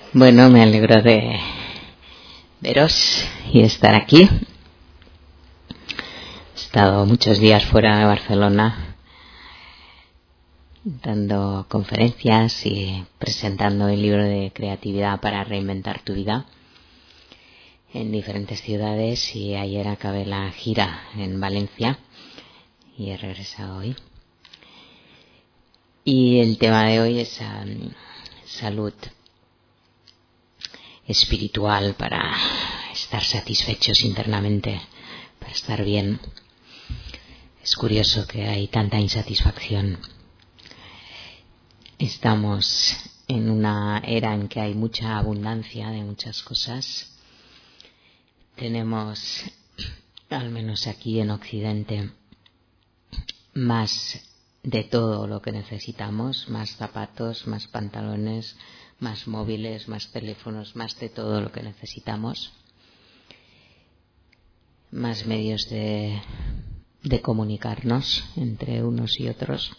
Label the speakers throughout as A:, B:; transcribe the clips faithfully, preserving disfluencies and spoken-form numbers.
A: Bueno, me alegro de veros y de estar aquí. He estado muchos días fuera de Barcelona dando conferencias y presentando el libro de creatividad para reinventar tu vida en diferentes ciudades, y ayer acabé la gira en Valencia y he regresado hoy. Y el tema de hoy es um, salud espiritual, para estar satisfechos internamente, para estar bien. Es curioso que hay tanta insatisfacción. Estamos en una era en que hay mucha abundancia de muchas cosas. Tenemos, al menos aquí en Occidente, más de todo lo que necesitamos, más zapatos, más pantalones, más móviles, más teléfonos, más de todo lo que necesitamos, más medios de, de comunicarnos entre unos y otros.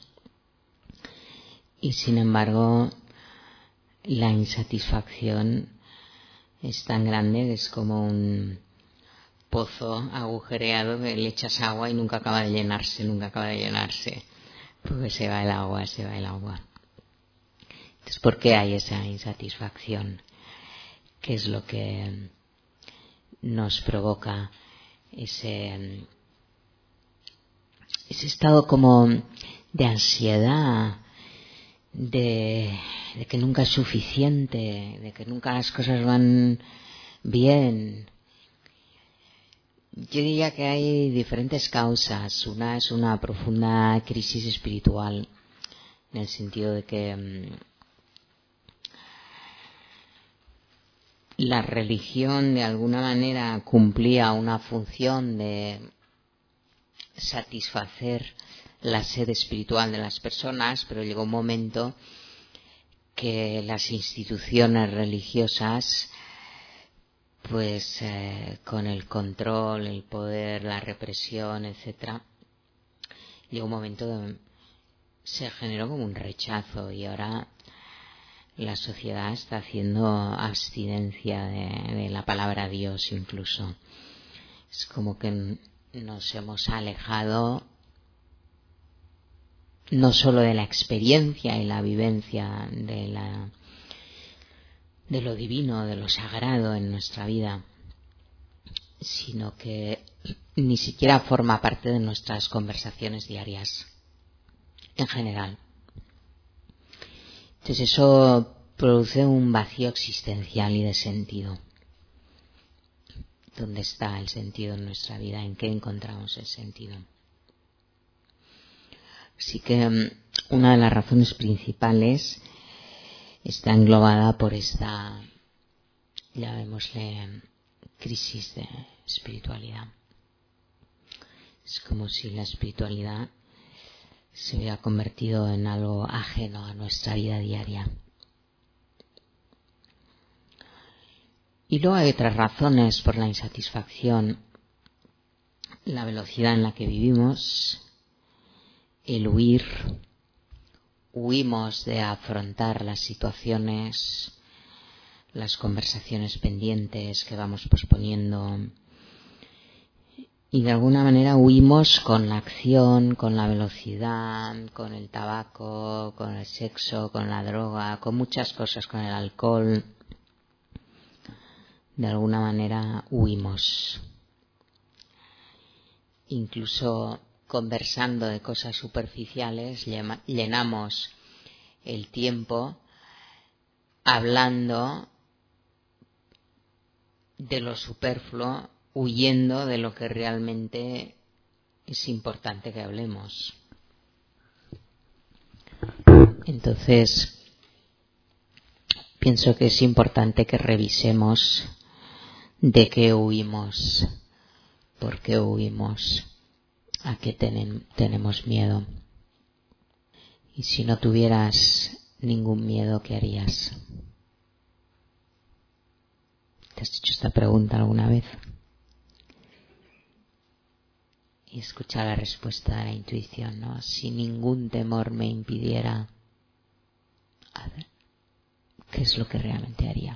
A: Y sin embargo, la insatisfacción es tan grande que es como un pozo agujereado que le echas agua y nunca acaba de llenarse, nunca acaba de llenarse, porque se va el agua, se va el agua. Entonces, ¿por qué hay esa insatisfacción? ¿Qué es lo que nos provoca ese, ese estado como de ansiedad, de, de que nunca es suficiente, de que nunca las cosas van bien? Yo diría que hay diferentes causas. Una es una profunda crisis espiritual, en el sentido de que um, la religión de alguna manera cumplía una función de satisfacer la sed espiritual de las personas, pero llegó un momento que las instituciones religiosas, pues eh, con el control, el poder, la represión, etcétera, llegó un momento donde se generó como un rechazo, y ahora la sociedad está haciendo abstinencia de, de la palabra Dios incluso. Es como que nos hemos alejado no solo de la experiencia y la vivencia de la de lo divino, de lo sagrado en nuestra vida, sino que ni siquiera forma parte de nuestras conversaciones diarias en general. Entonces eso produce un vacío existencial y de sentido. ¿Dónde está el sentido en nuestra vida? ¿En qué encontramos el sentido? Así que una de las razones principales está englobada por esta, llamémosle, crisis de espiritualidad. Es como si la espiritualidad se hubiera convertido en algo ajeno a nuestra vida diaria. Y luego hay otras razones por la insatisfacción: la velocidad en la que vivimos, el huir, huimos de afrontar las situaciones, las conversaciones pendientes que vamos posponiendo, y de alguna manera huimos con la acción, con la velocidad, con el tabaco, con el sexo, con la droga, con muchas cosas, con el alcohol. De alguna manera huimos. Incluso conversando de cosas superficiales, llenamos el tiempo hablando de lo superfluo, huyendo de lo que realmente es importante que hablemos. Entonces, pienso que es importante que revisemos de qué huimos, por qué huimos, a qué ten- tenemos miedo. Y si no tuvieras ningún miedo, ¿qué harías? ¿Te has hecho esta pregunta alguna vez? Y escucha la respuesta de la intuición, ¿no? Si ningún temor me impidiera, ¿qué ¿qué es lo que realmente haría?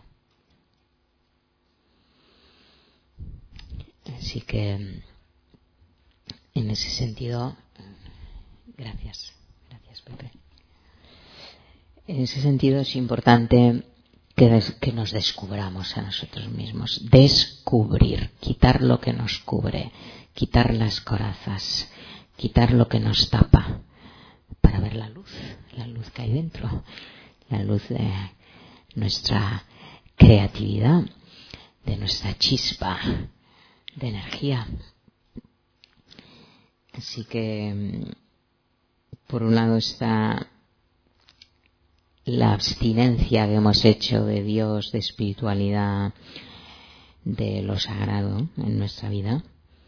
A: Así que, en ese sentido, gracias, gracias Pepe. En ese sentido es importante que, des, que nos descubramos a nosotros mismos. Descubrir, quitar lo que nos cubre, quitar las corazas, quitar lo que nos tapa para ver la luz, la luz que hay dentro, la luz de nuestra creatividad, de nuestra chispa de energía. Así que, por un lado está la abstinencia que hemos hecho de Dios, de espiritualidad, de lo sagrado en nuestra vida,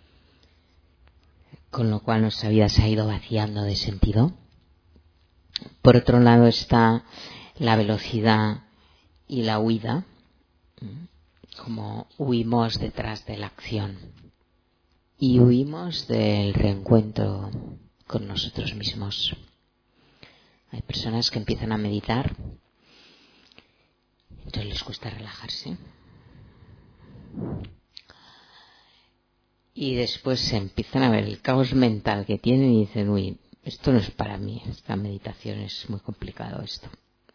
A: con lo cual nuestra vida se ha ido vaciando de sentido. Por otro lado está la velocidad y la huida, como huimos detrás de la acción y huimos del reencuentro con nosotros mismos. Hay personas que empiezan a meditar, entonces les cuesta relajarse. Y después se empiezan a ver el caos mental que tienen y dicen, uy, esto no es para mí, esta meditación es muy complicado esto.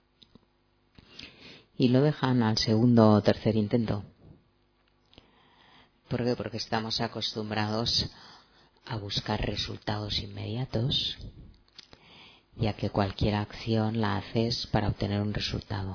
A: Y lo dejan al segundo o tercer intento. ¿Por qué? Porque estamos acostumbrados a buscar resultados inmediatos, ya que cualquier acción la haces para obtener un resultado.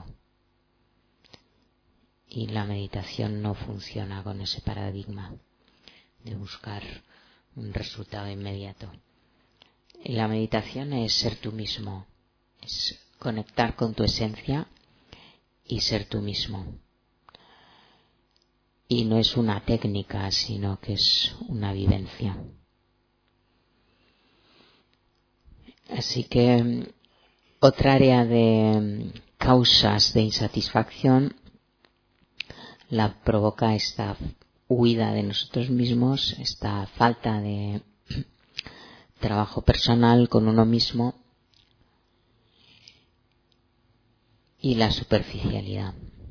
A: Y la meditación no funciona con ese paradigma de buscar un resultado inmediato. Y la meditación es ser tú mismo, es conectar con tu esencia y ser tú mismo. Y no es una técnica, sino que es una vivencia. Así que otra área de causas de insatisfacción la provoca esta huida de nosotros mismos, esta falta de trabajo personal con uno mismo y la superficialidad.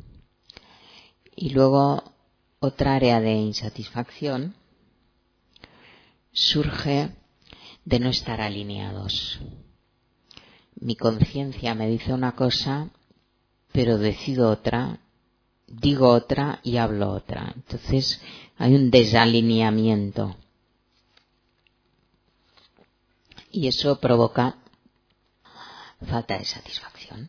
A: Y luego otra área de insatisfacción surge de no estar alineados. Mi conciencia me dice una cosa, pero decido otra, digo otra y hablo otra. Entonces hay un desalineamiento. Y eso provoca falta de satisfacción.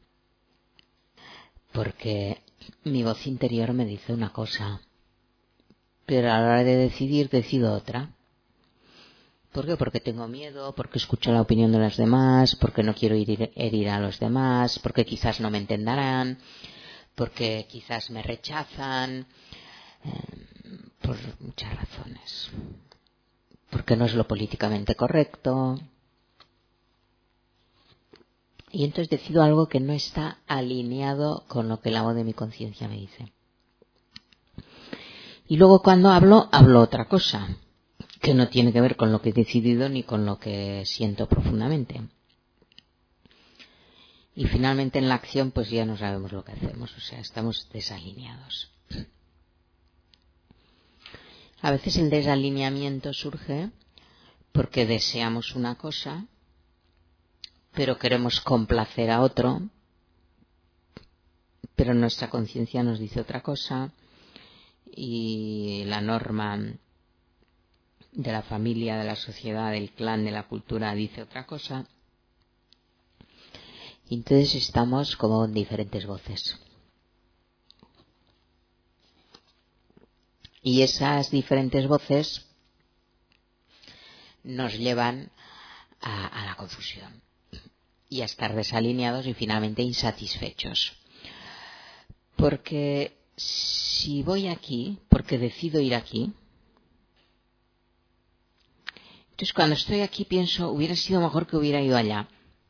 A: Porque mi voz interior me dice una cosa, pero a la hora de decidir decido otra. ¿Por qué? Porque tengo miedo, porque escucho la opinión de los demás, porque no quiero herir, herir a los demás, porque quizás no me entenderán, porque quizás me rechazan, eh, por muchas razones. Porque no es lo políticamente correcto. Y entonces decido algo que no está alineado con lo que la voz de mi conciencia me dice. Y luego cuando hablo, hablo otra cosa, que no tiene que ver con lo que he decidido ni con lo que siento profundamente. Y finalmente en la acción pues ya no sabemos lo que hacemos, o sea, estamos desalineados. A veces el desalineamiento surge porque deseamos una cosa, pero queremos complacer a otro, pero nuestra conciencia nos dice otra cosa y la norma de la familia, de la sociedad, del clan, de la cultura dice otra cosa. Y entonces estamos como en diferentes voces. Y esas diferentes voces nos llevan a, a la confusión y a estar desalineados y finalmente insatisfechos. Porque si voy aquí, porque decido ir aquí, entonces cuando estoy aquí pienso, hubiera sido mejor que hubiera ido allá.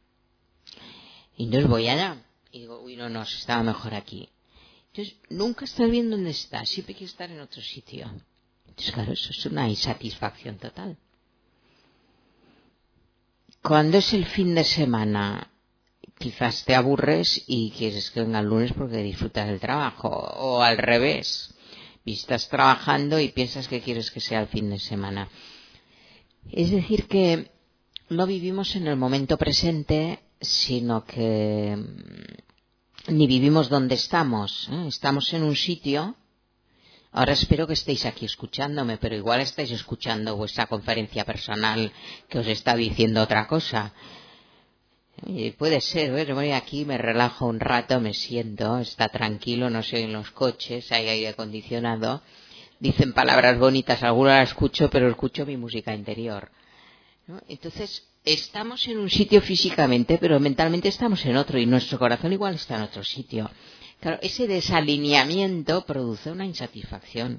A: Y entonces voy allá y digo, uy, no, no, estaba mejor aquí. Entonces nunca estás bien donde estás, siempre quieres estar en otro sitio. Entonces claro, eso es una insatisfacción total. Cuando es el fin de semana, quizás te aburres y quieres que venga el lunes porque disfrutas del trabajo, o al revés, y estás trabajando y piensas que quieres que sea el fin de semana. Es decir, que no vivimos en el momento presente, sino que ni vivimos donde estamos, ¿eh? Estamos en un sitio. Ahora espero que estéis aquí escuchándome, pero igual estáis escuchando vuestra conferencia personal que os está diciendo otra cosa. Oye, puede ser, ¿eh? Voy aquí, me relajo un rato, me siento, está tranquilo, no se oyen los coches, hay aire acondicionado, dicen palabras bonitas, algunas las escucho, pero escucho mi música interior, ¿no? Entonces, estamos en un sitio físicamente, pero mentalmente estamos en otro, y nuestro corazón igual está en otro sitio. Claro, ese desalineamiento produce una insatisfacción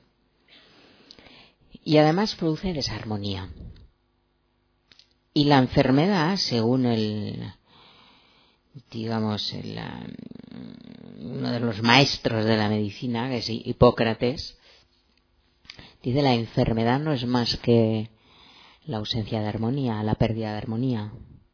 A: y además produce desarmonía. Y la enfermedad, según el, digamos, el, uno de los maestros de la medicina, que es Hipócrates, dice: la enfermedad no es más que la ausencia de armonía, la pérdida de armonía.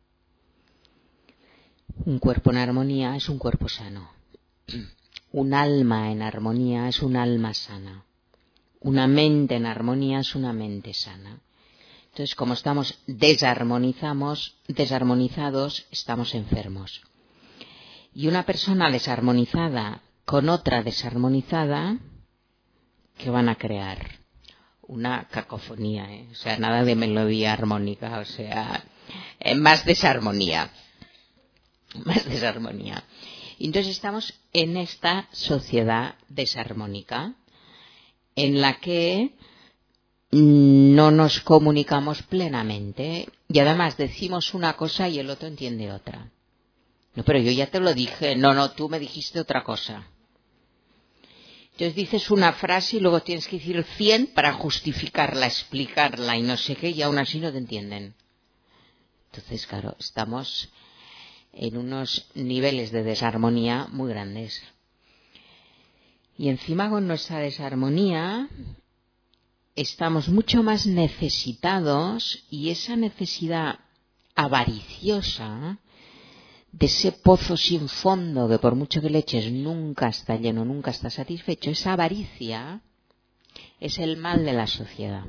A: Un cuerpo en armonía es un cuerpo sano. Un alma en armonía es un alma sana. Una mente en armonía es una mente sana. Entonces, como estamos desarmonizamos, desarmonizados, estamos enfermos. Y una persona desarmonizada con otra desarmonizada, ¿qué van a crear? Una cacofonía, ¿eh? O sea, nada de melodía armónica, o sea, eh, más desarmonía. Más desarmonía. Y entonces estamos en esta sociedad desarmónica en la que no nos comunicamos plenamente y además decimos una cosa y el otro entiende otra. No, pero yo ya te lo dije. No, no, tú me dijiste otra cosa. Entonces dices una frase y luego tienes que decir cien para justificarla, explicarla y no sé qué, y aún así no te entienden. Entonces, claro, estamos en unos niveles de desarmonía muy grandes. Y encima con nuestra desarmonía estamos mucho más necesitados, y esa necesidad avariciosa de ese pozo sin fondo que por mucho que le eches nunca está lleno, nunca está satisfecho, esa avaricia es el mal de la sociedad.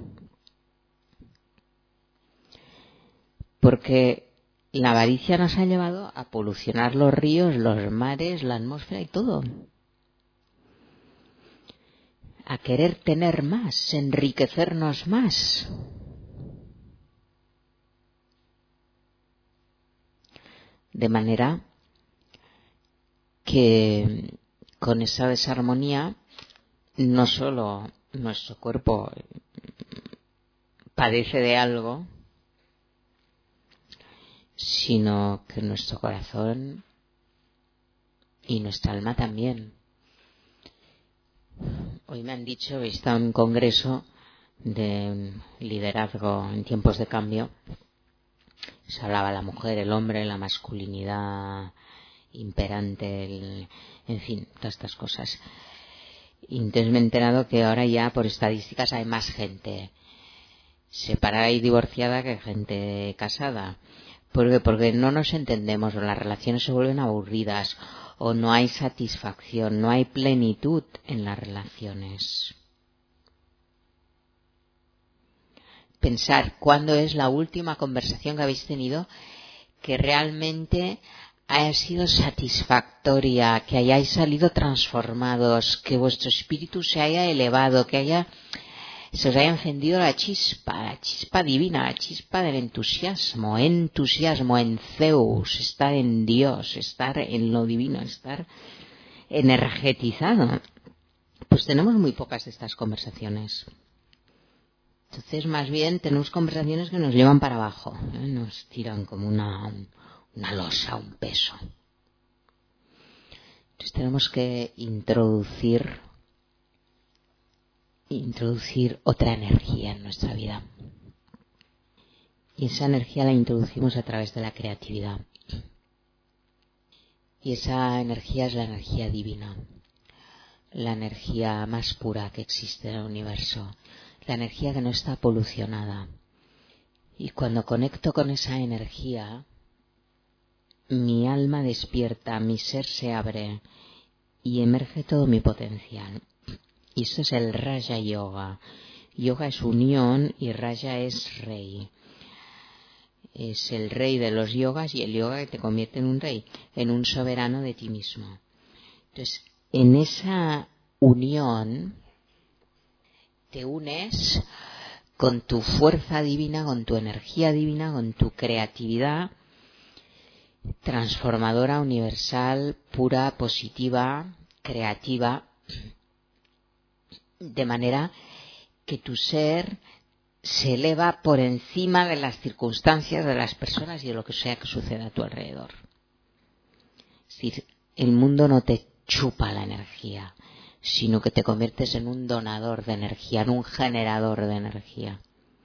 A: Porque la avaricia nos ha llevado a polucionar los ríos, los mares, la atmósfera y todo. A querer tener más, enriquecernos más. De manera que con esa desarmonía no solo nuestro cuerpo padece de algo, sino que nuestro corazón y nuestra alma también. Hoy me han dicho, he estado en un congreso de liderazgo en tiempos de cambio. Se hablaba la mujer, el hombre, la masculinidad imperante, el, en fin, todas estas cosas. Y entonces me he enterado que ahora ya por estadísticas hay más gente separada y divorciada que gente casada. ¿Por qué? Porque no nos entendemos, o las relaciones se vuelven aburridas, o no hay satisfacción, no hay plenitud en las relaciones. Pensar cuándo es la última conversación que habéis tenido que realmente haya sido satisfactoria, que hayáis salido transformados, que vuestro espíritu se haya elevado, que haya se os haya encendido la chispa, la chispa divina, la chispa del entusiasmo, entusiasmo en Zeus, estar en Dios, estar en lo divino, estar energetizado. Pues tenemos muy pocas de estas conversaciones. Entonces, más bien, tenemos conversaciones que nos llevan para abajo, ¿eh? Nos tiran como una, una losa, un peso. Entonces, tenemos que introducir, introducir otra energía en nuestra vida. Y esa energía la introducimos a través de la creatividad. Y esa energía es la energía divina, la energía más pura que existe en el universo. La energía que no está polucionada. Y cuando conecto con esa energía, mi alma despierta, mi ser se abre y emerge todo mi potencial. Y eso es el Raja Yoga. Yoga es unión y Raja es rey. Es el rey de los yogas y el yoga que te convierte en un rey, en un soberano de ti mismo. Entonces, en esa unión te unes con tu fuerza divina, con tu energía divina, con tu creatividad transformadora, universal, pura, positiva, creativa, de manera que tu ser se eleva por encima de las circunstancias, de las personas y de lo que sea que suceda a tu alrededor. Es decir, el mundo no te chupa la energía, sino que te conviertes en un donador de energía, en un generador de energía.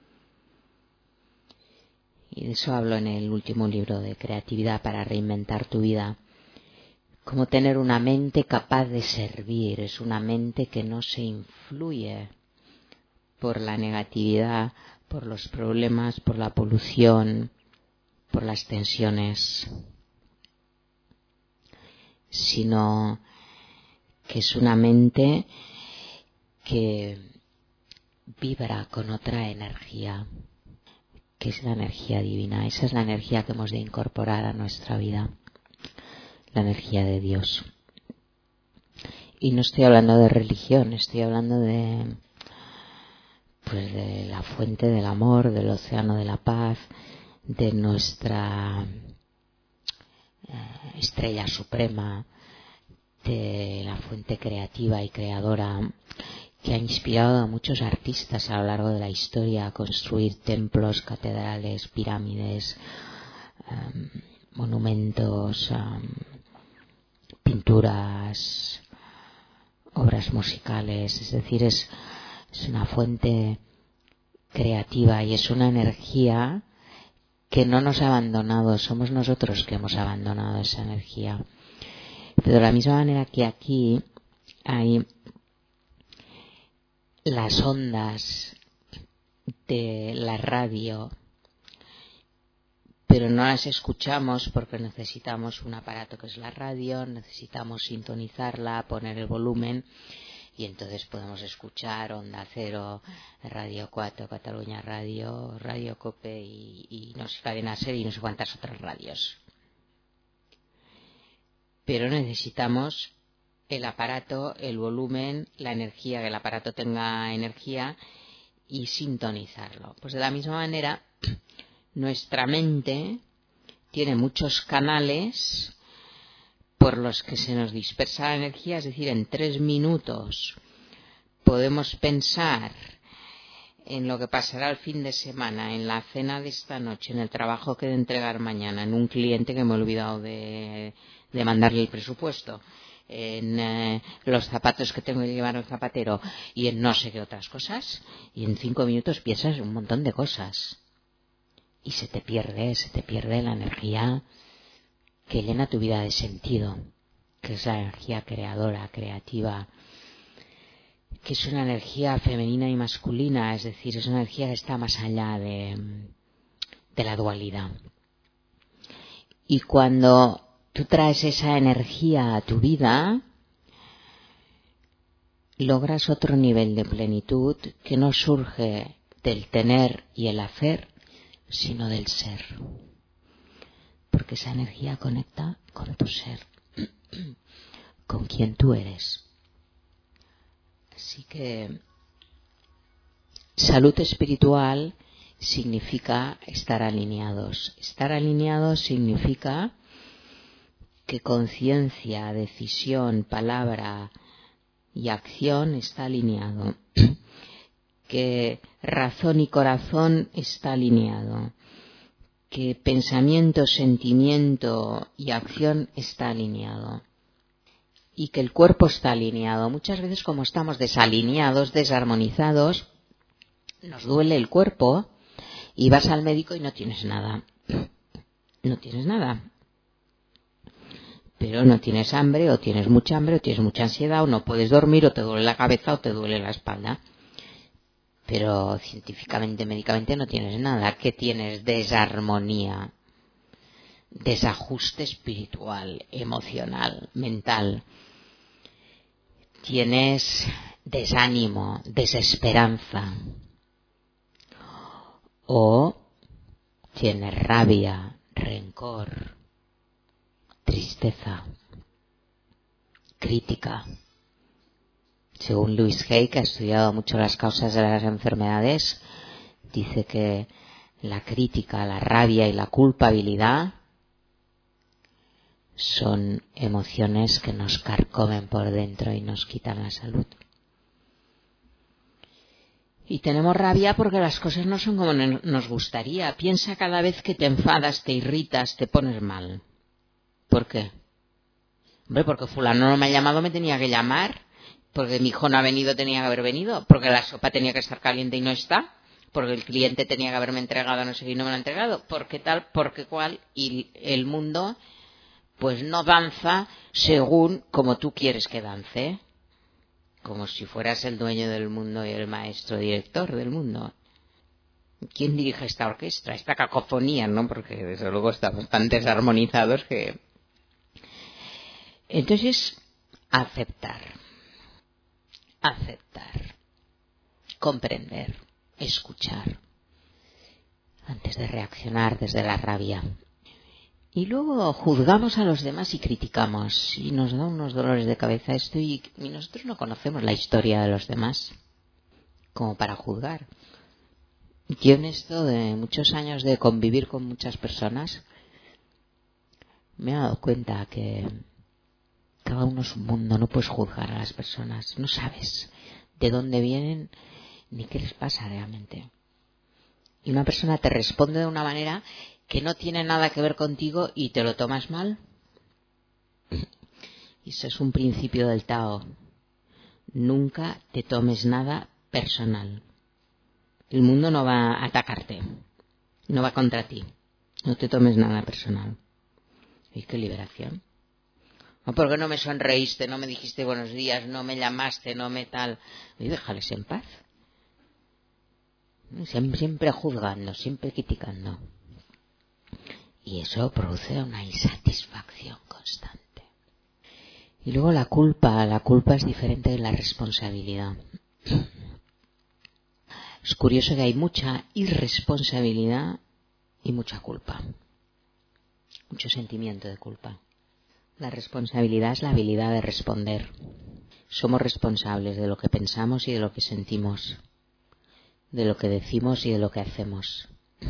A: Y de eso hablo en el último libro de Creatividad para reinventar tu vida. Cómo tener una mente capaz de servir, es una mente que no se influye por la negatividad, por los problemas, por la polución, por las tensiones, sino que es una mente que vibra con otra energía, que es la energía divina. Esa es la energía que hemos de incorporar a nuestra vida, la energía de Dios. Y no estoy hablando de religión, estoy hablando de pues de la fuente del amor, del océano de la paz, de nuestra eh, estrella suprema, de la fuente creativa y creadora que ha inspirado a muchos artistas a lo largo de la historia a construir templos, catedrales, pirámides, um, monumentos, um, pinturas, obras musicales. Es decir, es Es una fuente creativa y es una energía que no nos ha abandonado, somos nosotros que hemos abandonado esa energía. Pero de la misma manera que aquí hay las ondas de la radio, pero no las escuchamos porque necesitamos un aparato que es la radio, necesitamos sintonizarla, poner el volumen. Y entonces podemos escuchar Onda Cero, Radio cuatro, Cataluña Radio, Radio Cope y, y no sé, Cadena Ser y no sé cuántas otras radios. Pero necesitamos el aparato, el volumen, la energía, que el aparato tenga energía y sintonizarlo. Pues de la misma manera, nuestra mente tiene muchos canales por los que se nos dispersa la energía, es decir, en tres minutos podemos pensar en lo que pasará el fin de semana, en la cena de esta noche, en el trabajo que he de entregar mañana, en un cliente que me he olvidado de, de mandarle el presupuesto, en eh, los zapatos que tengo que llevar al zapatero y en no sé qué otras cosas, y en cinco minutos piensas un montón de cosas y se te pierde, se te pierde la energía que llena tu vida de sentido, que es la energía creadora, creativa, que es una energía femenina y masculina, es decir, es una energía que está más allá de, de la dualidad. Y cuando tú traes esa energía a tu vida, logras otro nivel de plenitud que no surge del tener y el hacer, sino del ser. Porque esa energía conecta con tu ser, con quien tú eres. Así que salud espiritual significa estar alineados. Estar alineados significa que conciencia, decisión, palabra y acción está alineado. Que razón y corazón está alineado. Que pensamiento, sentimiento y acción está alineado. Y que el cuerpo está alineado. Muchas veces, como estamos desalineados, desarmonizados, nos duele el cuerpo y vas al médico y no tienes nada. No tienes nada. Pero no tienes hambre, o tienes mucha hambre, o tienes mucha ansiedad, o no puedes dormir, o te duele la cabeza, o te duele la espalda. Pero científicamente, médicamente no tienes nada. ¿Qué tienes? Desarmonía. desajuste espiritual, emocional, mental. Tienes desánimo, desesperanza. O tienes rabia, rencor, tristeza, crítica. Según Louise Hay, que ha estudiado mucho las causas de las enfermedades, dice que la crítica, la rabia y la culpabilidad son emociones que nos carcomen por dentro y nos quitan la salud. Y tenemos rabia porque las cosas no son como nos gustaría. Piensa cada vez que te enfadas, te irritas, te pones mal. ¿Por qué? Hombre, porque fulano no me ha llamado, me tenía que llamar. Porque mi hijo no ha venido, tenía que haber venido. Porque la sopa tenía que estar caliente y no está. Porque el cliente tenía que haberme entregado no sé qué y no me lo ha entregado. Porque tal, porque cual. Y el mundo pues no danza según como tú quieres que dance. Como si fueras el dueño del mundo y el maestro director del mundo. ¿Quién dirige esta orquesta? Esta cacofonía, ¿no? Porque desde luego estamos tan desarmonizados que... Entonces, aceptar. Aceptar. Comprender. Escuchar. Antes de reaccionar desde la rabia. Y luego juzgamos a los demás y criticamos. Y nos da unos dolores de cabeza esto. Y, y nosotros no conocemos la historia de los demás como para juzgar. Yo en esto de muchos años de convivir con muchas personas me he dado cuenta que cada uno es un mundo. No puedes juzgar a las personas. No sabes de dónde vienen ni qué les pasa realmente. Y una persona te responde de una manera que no tiene nada que ver contigo y te lo tomas mal. Y eso es un principio del Tao. Nunca te tomes nada personal. El mundo no va a atacarte, no va contra ti. No te tomes nada personal. ¿Y qué liberación? No, porque no me sonreíste, no me dijiste buenos días, no me llamaste, no me tal. Y déjales en paz. Siempre, siempre juzgando, siempre criticando. Y eso produce una insatisfacción constante. Y luego la culpa. La culpa es diferente de la responsabilidad. Es curioso que hay mucha irresponsabilidad y mucha culpa. Mucho sentimiento de culpa. La responsabilidad es la habilidad de responder. Somos responsables de lo que pensamos y de lo que sentimos. De lo que decimos y de lo que hacemos.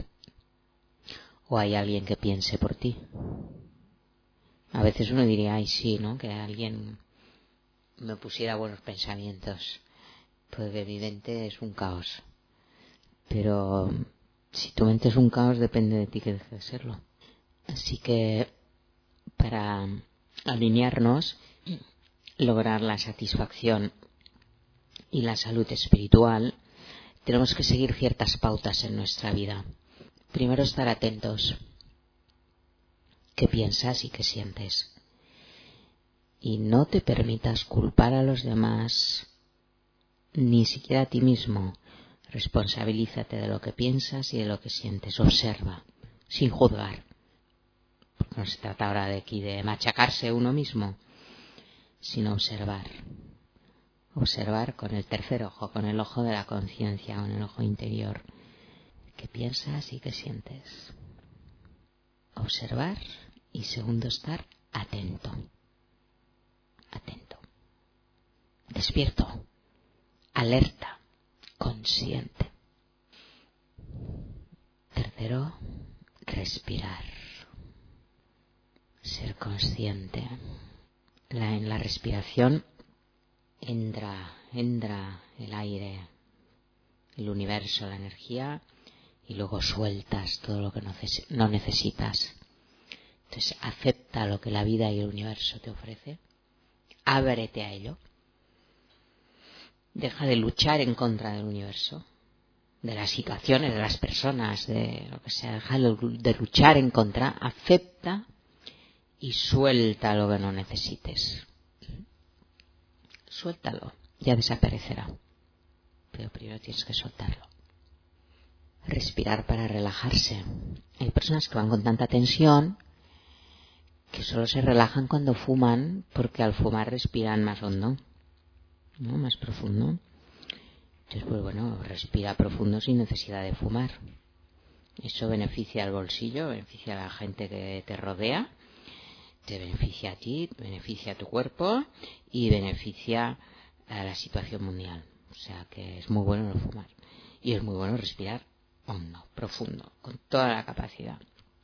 A: ¿O hay alguien que piense por ti? A veces uno diría, ay sí, ¿no? Que alguien me pusiera buenos pensamientos. Pues evidente es un caos. Pero si tu mente es un caos, depende de ti que deje de serlo. Así que para alinearnos, lograr la satisfacción y la salud espiritual, tenemos que seguir ciertas pautas en nuestra vida. Primero, estar atentos. ¿Qué piensas y qué sientes? Y no te permitas culpar a los demás, ni siquiera a ti mismo. Responsabilízate de lo que piensas y de lo que sientes. Observa, sin juzgar. No se trata ahora de aquí de machacarse uno mismo, sino observar. Observar con el tercer ojo, con el ojo de la conciencia, con el ojo interior. ¿Qué piensas y qué sientes? Observar y segundo, estar atento. Atento. Despierto. Alerta. Consciente. Tercero, respirar. Ser consciente. La, en la respiración entra, entra el aire, el universo, la energía, y luego sueltas todo lo que no necesitas. Entonces acepta lo que la vida y el universo te ofrece. Ábrete a ello. Deja de luchar en contra del universo, de las situaciones, de las personas, de lo que sea. Deja de luchar en contra. Acepta y suelta lo que no necesites. Suéltalo, ya desaparecerá. Pero primero tienes que soltarlo. Respirar para relajarse. Hay personas que van con tanta tensión que solo se relajan cuando fuman, porque al fumar respiran más hondo, ¿no? Más profundo. Entonces, pues bueno, respira profundo sin necesidad de fumar. Eso beneficia al bolsillo, beneficia a la gente que te rodea, te beneficia a ti, beneficia a tu cuerpo y beneficia a la situación mundial. O sea que es muy bueno no fumar. Y es muy bueno respirar hondo, profundo, con toda la capacidad.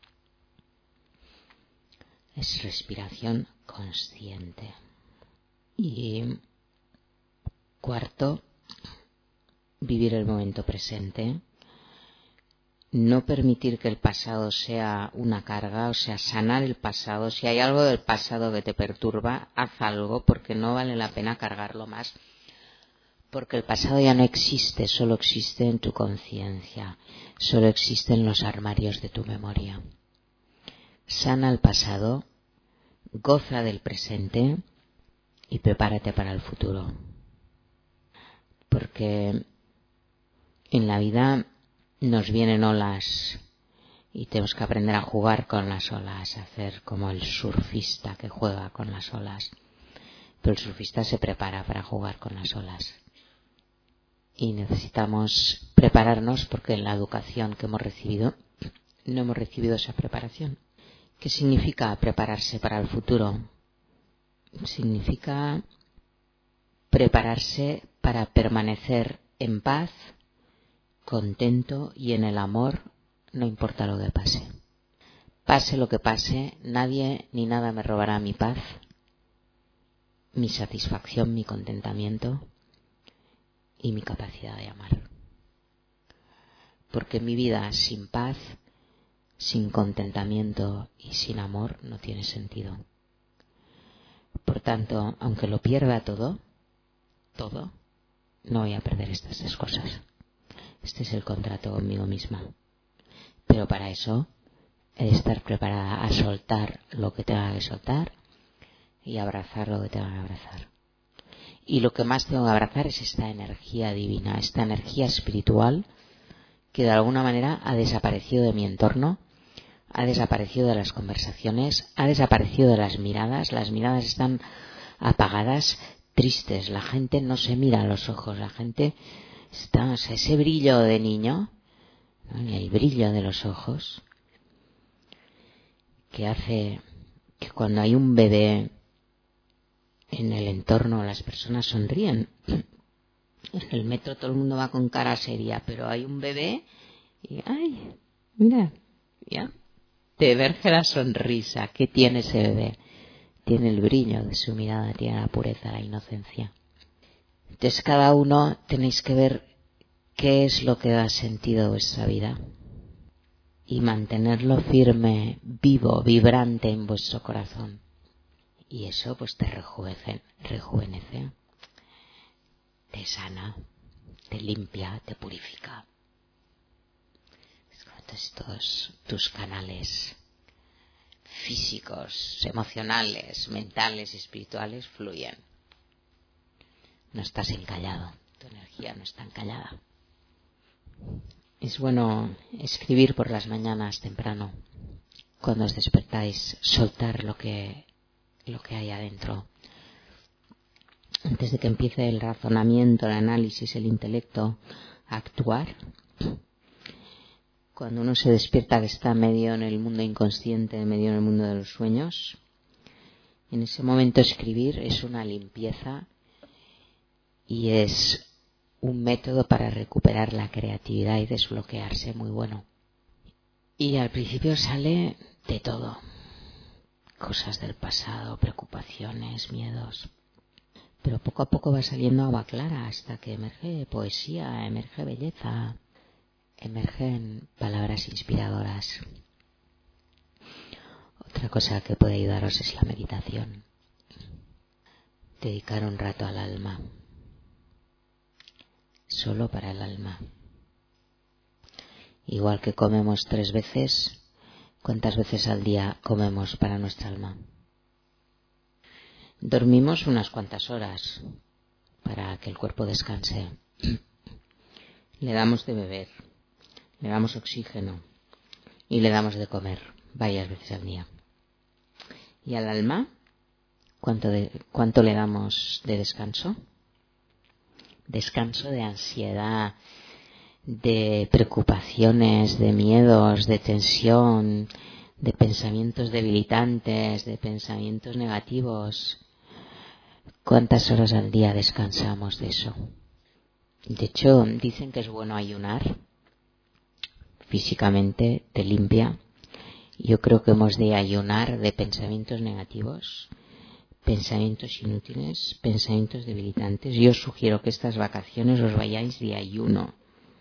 A: Es respiración consciente. Y cuarto, vivir el momento presente. No permitir que el pasado sea una carga, o sea, sanar el pasado. Si hay algo del pasado que te perturba, haz algo, porque no vale la pena cargarlo más. Porque el pasado ya no existe, solo existe en tu conciencia, solo existe en los armarios de tu memoria. Sana el pasado, goza del presente y prepárate para el futuro. Porque en la vida nos vienen olas y tenemos que aprender a jugar con las olas, a hacer como el surfista que juega con las olas. Pero el surfista se prepara para jugar con las olas. Y necesitamos prepararnos porque en la educación que hemos recibido no hemos recibido esa preparación. ¿Qué significa prepararse para el futuro? Significa prepararse para permanecer en paz, contento y en el amor, no importa lo que pase. Pase lo que pase, nadie ni nada me robará mi paz, mi satisfacción, mi contentamiento y mi capacidad de amar. Porque mi vida sin paz, sin contentamiento y sin amor no tiene sentido. Por tanto, aunque lo pierda todo, todo, no voy a perder estas tres cosas. Este es el contrato conmigo misma. Pero para eso he de estar preparada a soltar lo que tenga que soltar y abrazar lo que tenga que abrazar. Y lo que más tengo que abrazar es esta energía divina, esta energía espiritual que de alguna manera ha desaparecido de mi entorno, ha desaparecido de las conversaciones, ha desaparecido de las miradas. Las miradas están apagadas, tristes. La gente no se mira a los ojos, la gente está, o sea, ese brillo de niño, ¿no? El brillo de los ojos que hace que cuando hay un bebé en el entorno las personas sonríen. En el metro todo el mundo va con cara seria, pero hay un bebé y ¡ay! Mira, ya te emerge la sonrisa. ¿Qué tiene ese bebé? Tiene el brillo de su mirada, tiene la pureza, la inocencia. Entonces cada uno tenéis que ver qué es lo que da sentido a vuestra vida y mantenerlo firme, vivo, vibrante en vuestro corazón. Y eso pues te rejuvenece, rejuvenece, te sana, te limpia, te purifica. Entonces todos tus canales físicos, emocionales, mentales y espirituales fluyen. No estás encallado, tu energía no está encallada. Es bueno escribir por las mañanas temprano, cuando os despertáis, soltar lo que, lo que hay adentro. Antes de que empiece el razonamiento, el análisis, el intelecto a actuar. Cuando uno se despierta que está medio en el mundo inconsciente, medio en el mundo de los sueños, en ese momento escribir es una limpieza y es un método para recuperar la creatividad y desbloquearse muy bueno. Y al principio sale de todo, cosas del pasado, preocupaciones, miedos, pero poco a poco va saliendo agua clara hasta que emerge poesía, emerge belleza, emergen palabras inspiradoras. Otra cosa que puede ayudaros es la meditación. Dedicar un rato al alma. Solo para el alma. Igual que comemos tres veces, ¿cuántas veces al día comemos para nuestra alma? Dormimos unas cuantas horas para que el cuerpo descanse. Le damos de beber. Le damos oxígeno y le damos de comer varias veces al día. ¿Y al alma? ¿Cuánto, de, cuánto le damos de descanso? Descanso de ansiedad, de preocupaciones, de miedos, de tensión, de pensamientos debilitantes, de pensamientos negativos. ¿Cuántas horas al día descansamos de eso? De hecho, dicen que es bueno ayunar. Físicamente te limpia. Yo creo que hemos de ayunar de pensamientos negativos, pensamientos inútiles, pensamientos debilitantes. Yo os sugiero que estas vacaciones os vayáis de ayuno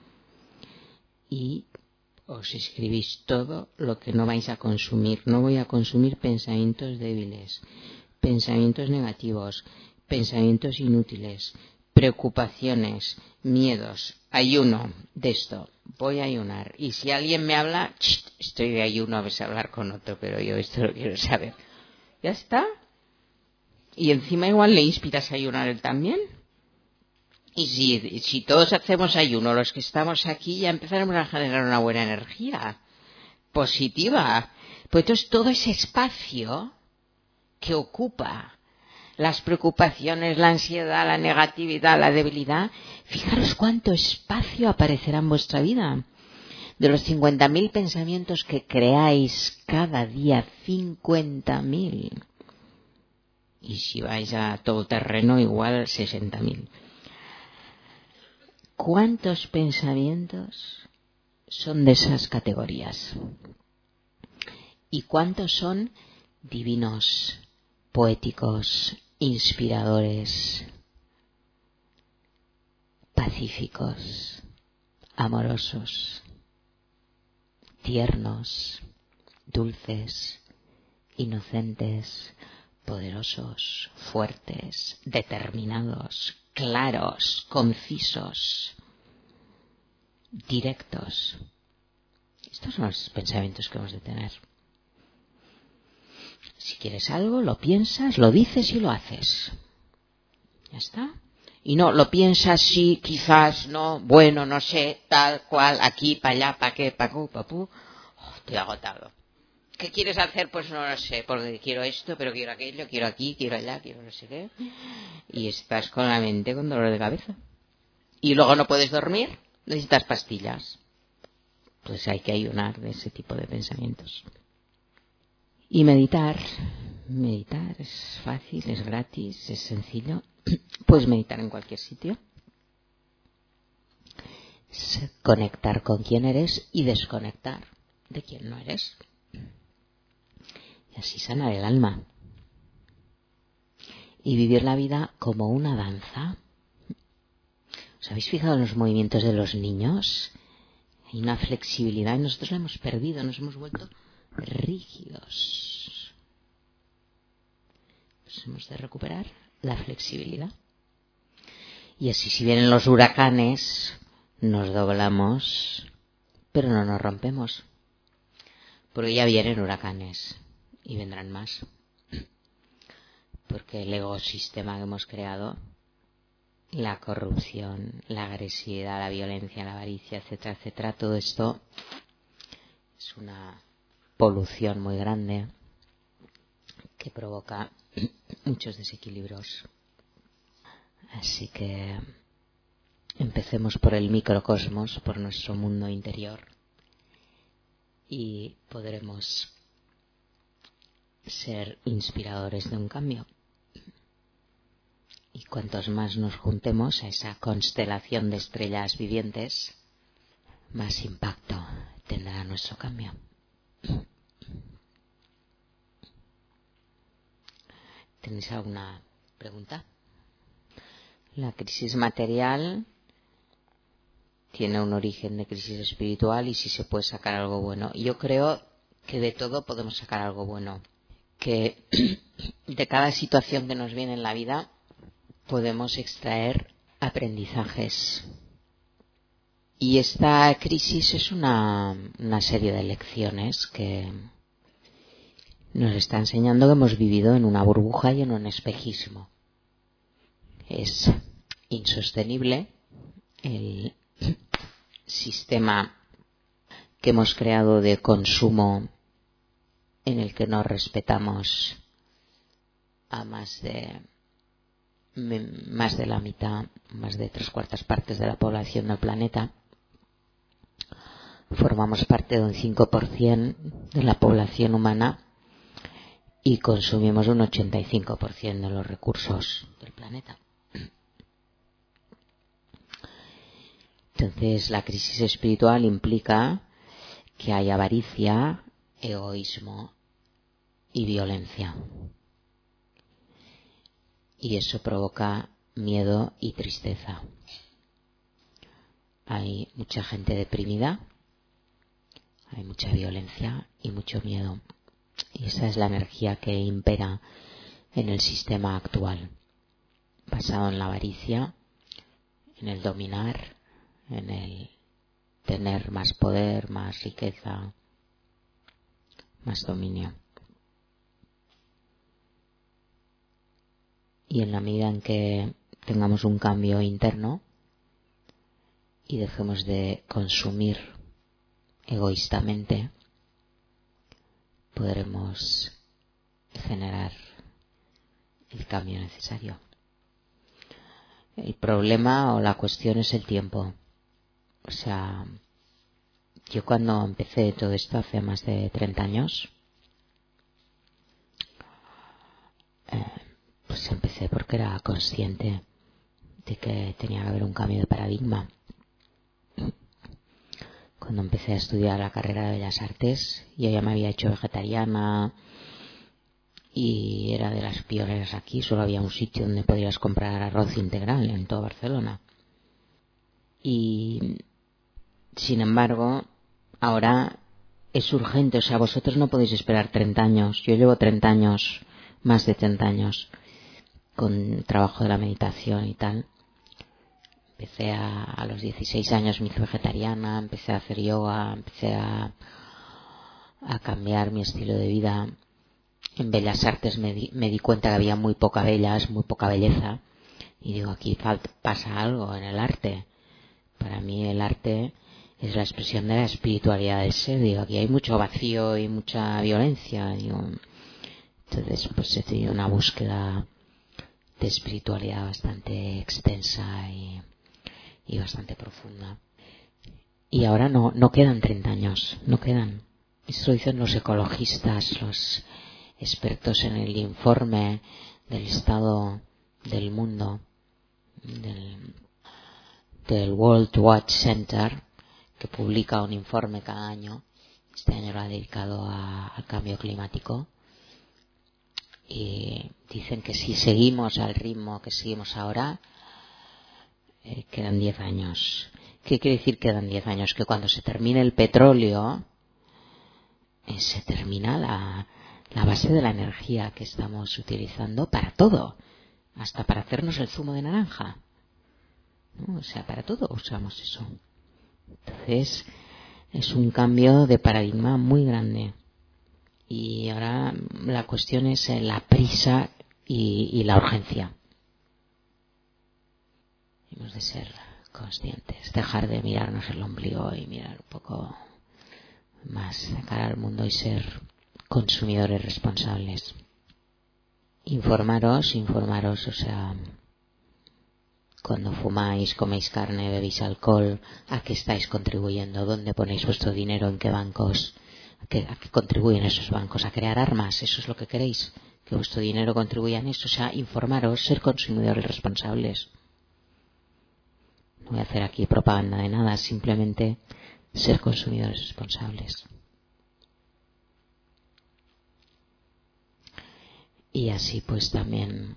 A: y os escribís todo lo que no vais a consumir. No voy a consumir pensamientos débiles, pensamientos negativos, pensamientos inútiles, preocupaciones, miedos. Ayuno de esto. Voy a ayunar. Y si alguien me habla, estoy de ayuno, a ver si hablar con otro, pero yo esto lo quiero saber. ¿Ya está? Y encima igual le inspiras a ayunar él también. Y si, si todos hacemos ayuno, los que estamos aquí, ya empezaremos a generar una buena energía positiva. Pues entonces todo ese espacio que ocupa las preocupaciones, la ansiedad, la negatividad, la debilidad, fijaros cuánto espacio aparecerá en vuestra vida. De los cincuenta mil pensamientos que creáis cada día, cincuenta mil. Y si vais a todo terreno, igual sesenta mil. ¿Cuántos pensamientos son de esas categorías? ¿Y cuántos son divinos, poéticos, inspiradores, pacíficos, amorosos, tiernos, dulces, inocentes, poderosos, fuertes, determinados, claros, concisos, directos? Estos son los pensamientos que hemos de tener. Si quieres algo, lo piensas, lo dices y lo haces. ¿Ya está? Y no, lo piensas, sí, quizás, no, bueno, no sé, tal cual, aquí, para allá, para qué, para cu, pa pu. Oh, estoy agotado. ¿Qué quieres hacer? Pues no lo sé, porque quiero esto, pero quiero aquello, quiero aquí, quiero allá, quiero no sé qué. Y estás con la mente con dolor de cabeza. Y luego no puedes dormir, necesitas pastillas. Pues hay que ayunar de ese tipo de pensamientos. Y meditar, meditar es fácil, es gratis, es sencillo. Puedes meditar en cualquier sitio. Es conectar con quién eres y desconectar de quién no eres. Y así sanar el alma. Y vivir la vida como una danza. ¿Os habéis fijado en los movimientos de los niños? Hay una flexibilidad y nosotros la hemos perdido, nos hemos vuelto rígidos. Pues hemos de recuperar la flexibilidad. Y así si vienen los huracanes, nos doblamos, pero no nos rompemos. Porque ya vienen huracanes y vendrán más. Porque el ecosistema que hemos creado, la corrupción, la agresividad, la violencia, la avaricia, etcétera, etcétera, todo esto es una polución muy grande que provoca muchos desequilibrios. Así que empecemos por el microcosmos, por nuestro mundo interior, y podremos ser inspiradores de un cambio. Y cuantos más nos juntemos a esa constelación de estrellas vivientes, más impacto tendrá nuestro cambio. ¿Tenéis alguna pregunta? La crisis material tiene un origen de crisis espiritual y si se puede sacar algo bueno. Yo creo que de todo podemos sacar algo bueno. Que de cada situación que nos viene en la vida podemos extraer aprendizajes. Y esta crisis es una, una serie de lecciones que nos está enseñando que hemos vivido en una burbuja y en un espejismo. Es insostenible el sistema que hemos creado de consumo en el que no respetamos a más de más de la mitad, más de tres cuartas partes de la población del planeta. Formamos parte de un cinco por ciento de la población humana y consumimos un ochenta y cinco por ciento de los recursos del planeta. Entonces, la crisis espiritual implica que hay avaricia, egoísmo y violencia. Y eso provoca miedo y tristeza. Hay mucha gente deprimida, hay mucha violencia y mucho miedo. Y esa es la energía que impera en el sistema actual, basado en la avaricia, en el dominar, en el tener más poder, más riqueza, más dominio. Y en la medida en que tengamos un cambio interno y dejemos de consumir egoístamente, podremos generar el cambio necesario. El problema o la cuestión es el tiempo. O sea, yo cuando empecé todo esto hace más de treinta años, eh, pues empecé porque era consciente de que tenía que haber un cambio de paradigma. Cuando empecé a estudiar la carrera de Bellas Artes, yo ya me había hecho vegetariana y era de las pioneras aquí. Solo había un sitio donde podías comprar arroz integral en toda Barcelona. Y sin embargo, ahora es urgente. O sea, vosotros no podéis esperar treinta años. Yo llevo treinta años, más de treinta años, con trabajo de la meditación y tal. Empecé a, a los dieciséis años me hice vegetariana, empecé a hacer yoga, empecé a, a cambiar mi estilo de vida. En Bellas Artes me di, me di cuenta que había muy poca bellas, muy poca belleza. Y digo, aquí falta, pasa algo en el arte. Para mí el arte es la expresión de la espiritualidad del ser. Digo, aquí hay mucho vacío y mucha violencia. Digo, entonces pues he tenido una búsqueda de espiritualidad bastante extensa y, y bastante profunda. Y ahora no, no quedan treinta años, no quedan. Esto dicen los ecologistas, los expertos en el informe del estado del mundo, del, del World Watch Center, que publica un informe cada año. Este año lo ha dedicado a, al cambio climático. Y dicen que si seguimos al ritmo que seguimos ahora, eh, quedan diez años. ¿Qué quiere decir quedan diez años? Que cuando se termine el petróleo, eh, se termina la, la base de la energía que estamos utilizando para todo, hasta para hacernos el zumo de naranja, ¿no? O sea, para todo usamos eso. Entonces, es un cambio de paradigma muy grande. Y ahora la cuestión es la prisa y, y la urgencia. Hemos de ser conscientes, dejar de mirarnos el ombligo y mirar un poco más de cara al mundo y ser consumidores responsables. Informaros, informaros, o sea, cuando fumáis, coméis carne, bebéis alcohol, ¿a qué estáis contribuyendo? ¿Dónde ponéis vuestro dinero? ¿En qué bancos? ¿A qué, a qué contribuyen esos bancos? ¿A crear armas? ¿Eso es lo que queréis? ¿Que vuestro dinero contribuya en eso? O sea, informaros, ser consumidores responsables. No voy a hacer aquí propaganda de nada, simplemente ser consumidores responsables. Y así pues también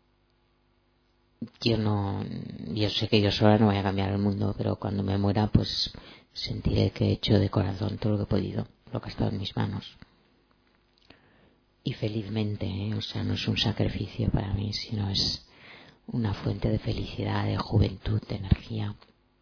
A: yo no, yo sé que yo sola no voy a cambiar el mundo, pero cuando me muera pues sentiré que he hecho de corazón todo lo que he podido, lo que ha estado en mis manos. Y felizmente, ¿eh? O sea, no es un sacrificio para mí, sino es una fuente de felicidad, de juventud, de energía.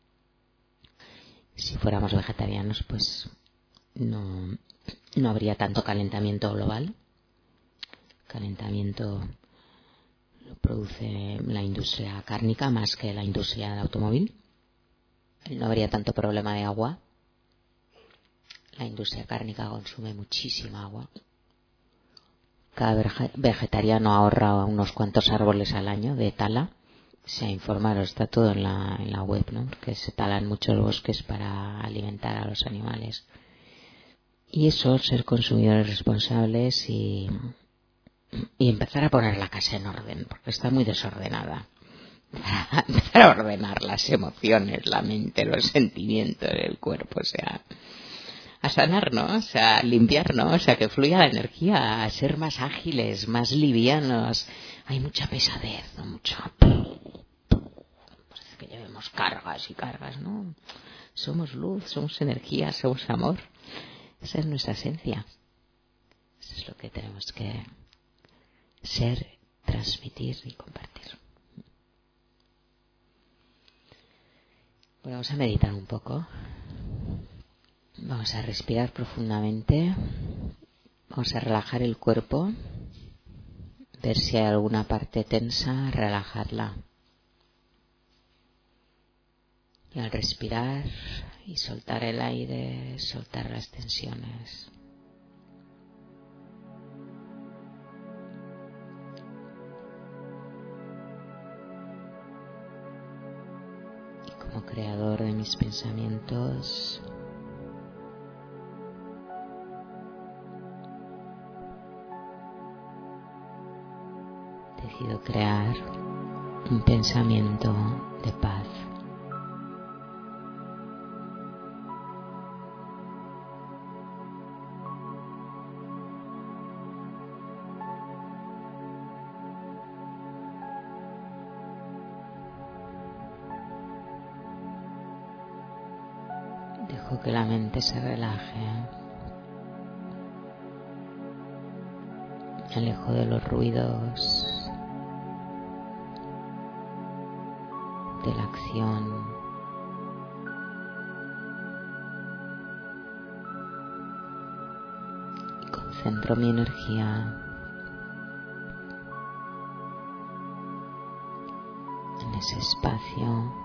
A: Si fuéramos vegetarianos, pues no, no habría tanto calentamiento global. Calentamiento lo produce la industria cárnica más que la industria del automóvil. No habría tanto problema de agua. La industria cárnica consume muchísima agua. cada vegetariano ahorra unos cuantos árboles al año de tala. Se informaron, está todo en la, en la web, ¿no? Porque se talan muchos bosques para alimentar a los animales. Y eso, ser consumidores responsables y, y empezar a poner la casa en orden, porque está muy desordenada. Empezar a ordenar las emociones, la mente, los sentimientos, el cuerpo, o sea, a sanarnos, a limpiarnos, a que fluya la energía, a ser más ágiles, más livianos. Hay mucha pesadez, ¿no? Mucho... Parece que llevemos cargas y cargas, ¿no? Somos luz, somos energía, somos amor. Esa es nuestra esencia. Eso es lo que tenemos que ser, transmitir y compartir. Bueno, vamos a meditar un poco. Vamos a respirar profundamente. Vamos a relajar el cuerpo. Ver si hay alguna parte tensa, relajarla. Y al respirar y soltar el aire, soltar las tensiones. Y como creador de mis pensamientos, decido crear un pensamiento de paz. Dejo que la mente se relaje. Me alejo de los ruidos, de la acción. Y concentro mi energía en ese espacio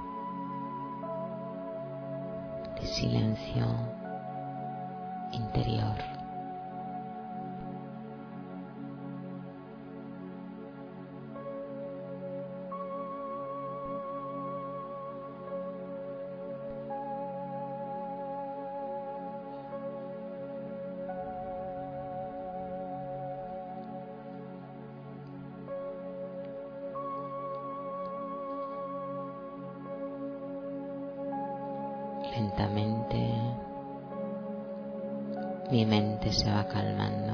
A: de silencio interior. Lentamente mi mente se va calmando.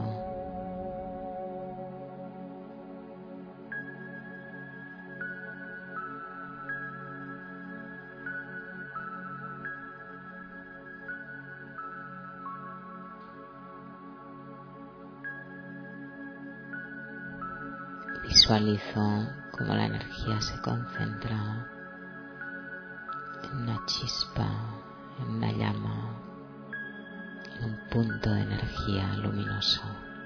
A: Visualizo cómo la energía se concentra en una chispa, en una llama, en un punto de energía luminoso.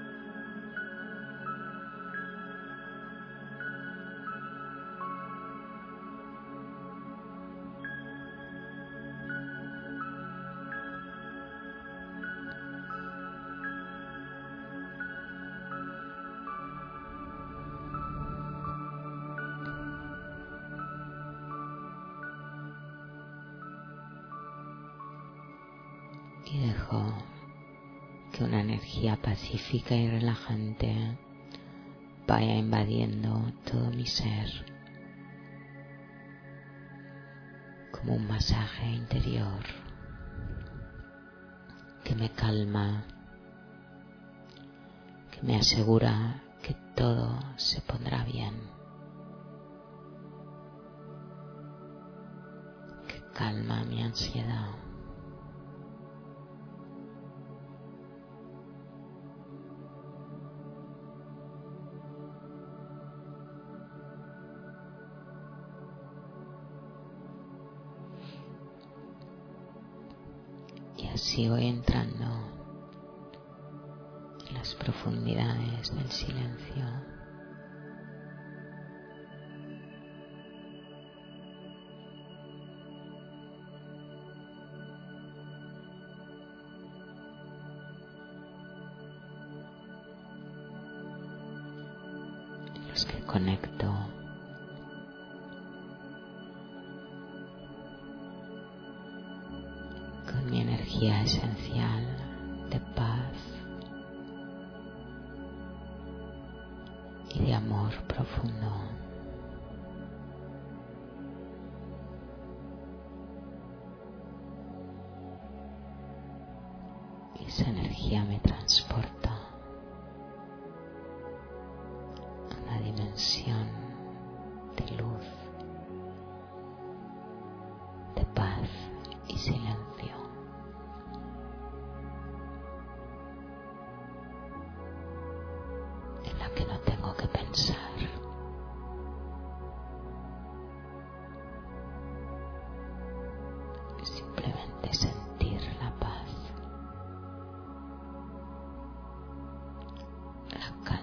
A: Y dejo que una energía pacífica y relajante vaya invadiendo todo mi ser, como un masaje interior que me calma, que me asegura que todo se pondrá bien, que calma mi ansiedad. Así voy entrando en las profundidades del silencio. conecto con mi energía esencial de paz y de amor profundo. Y esa energía me transporta a una dimensión de luz, de paz y silencio. En la que no tengo que pensar. Simplemente sentir la paz, la calma.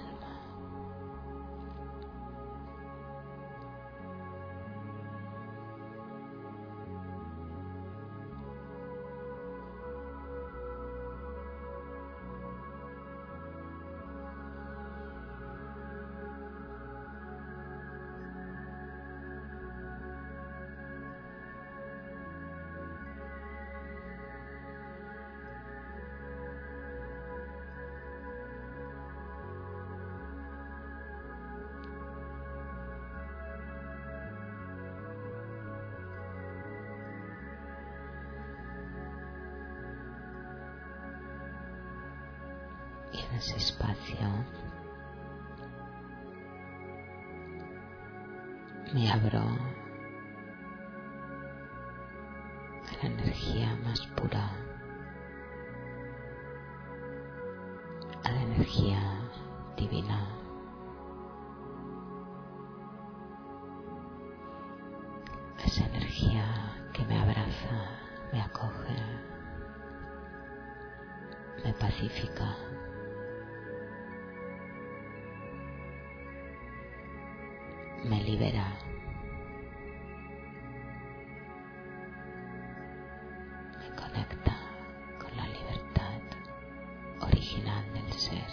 A: Y en ese espacio me abro a la energía más pura, a la energía divina, a esa energía que me abraza, me acoge, me pacifica. Me libera. Me conecta con la libertad original del ser.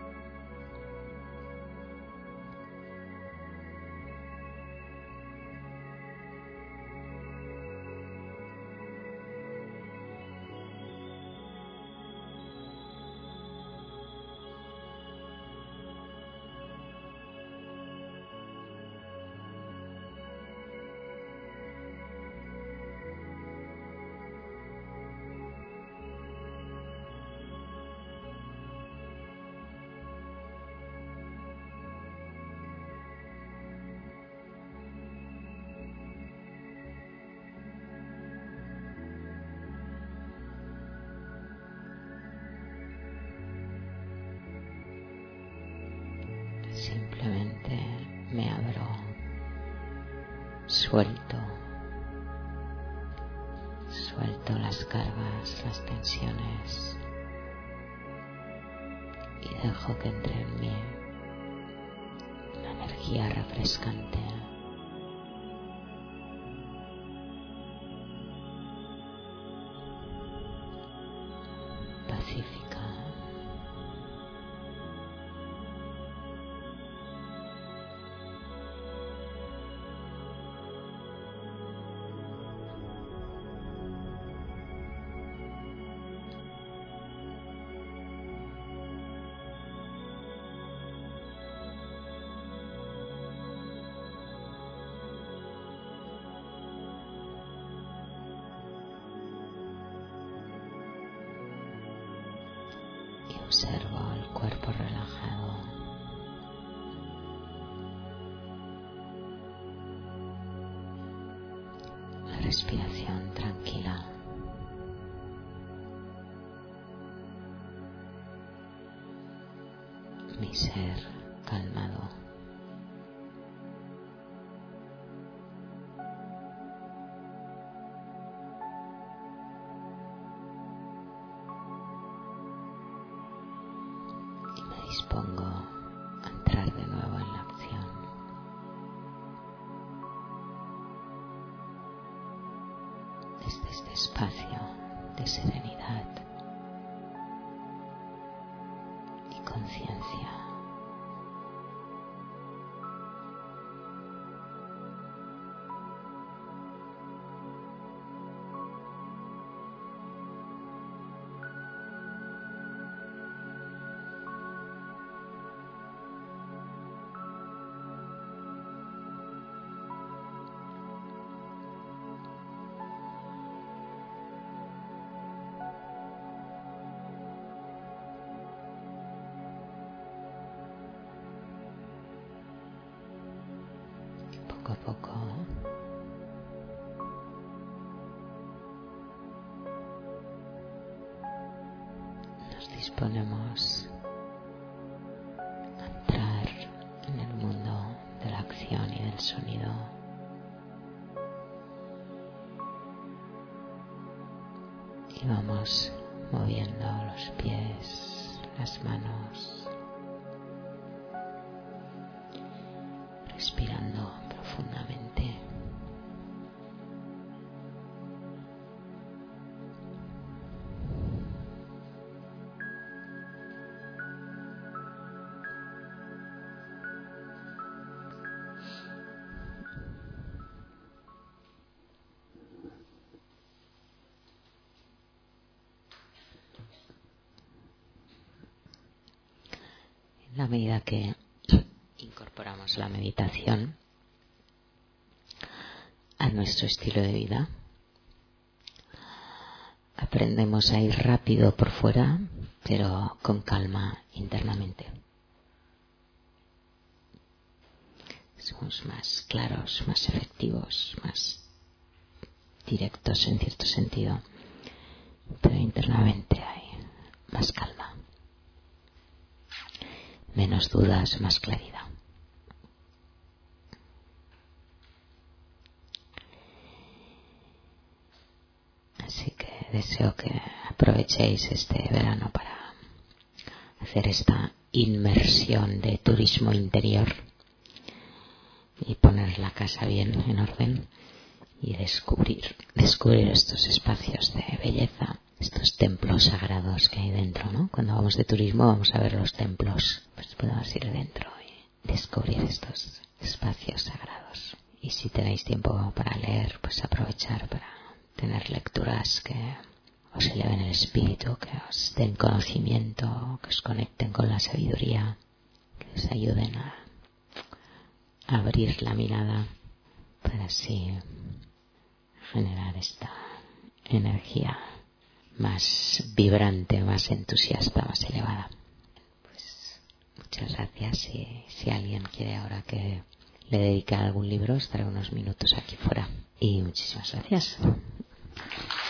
A: Simplemente me abro, suelto, suelto las cargas, las tensiones y dejo que entre en mí una energía refrescante, pacífica. Observo el cuerpo relajado, la respiración tranquila, mi ser calmado. Dispongo a entrar de nuevo en la acción. Desde este espacio de serenidad y conciencia. disponemos a entrar en el mundo de la acción y del sonido. Y vamos moviendo los pies, las manos, respirando profundamente. En la medida que incorporamos la meditación a nuestro estilo de vida, aprendemos a ir rápido por fuera, pero con calma internamente. Somos más claros, más efectivos, más directos en cierto sentido, pero internamente hay más calma, menos dudas, más claridad. Así que deseo que aprovechéis este verano para hacer esta inmersión de turismo interior y poner la casa bien en orden y descubrir, descubrir estos espacios de belleza, estos templos sagrados que hay dentro, ¿no? Cuando vamos de turismo vamos a ver los templos, pues podemos ir dentro y descubrir estos espacios sagrados. Y si tenéis tiempo para leer, pues aprovechar para tener lecturas que os eleven el espíritu, que os den conocimiento, que os conecten con la sabiduría, que os ayuden a abrir la mirada para así generar esta energía más vibrante, más entusiasta, más elevada. Pues muchas gracias. Y si alguien quiere ahora que le dedique algún libro, estaré unos minutos aquí fuera. Y muchísimas gracias.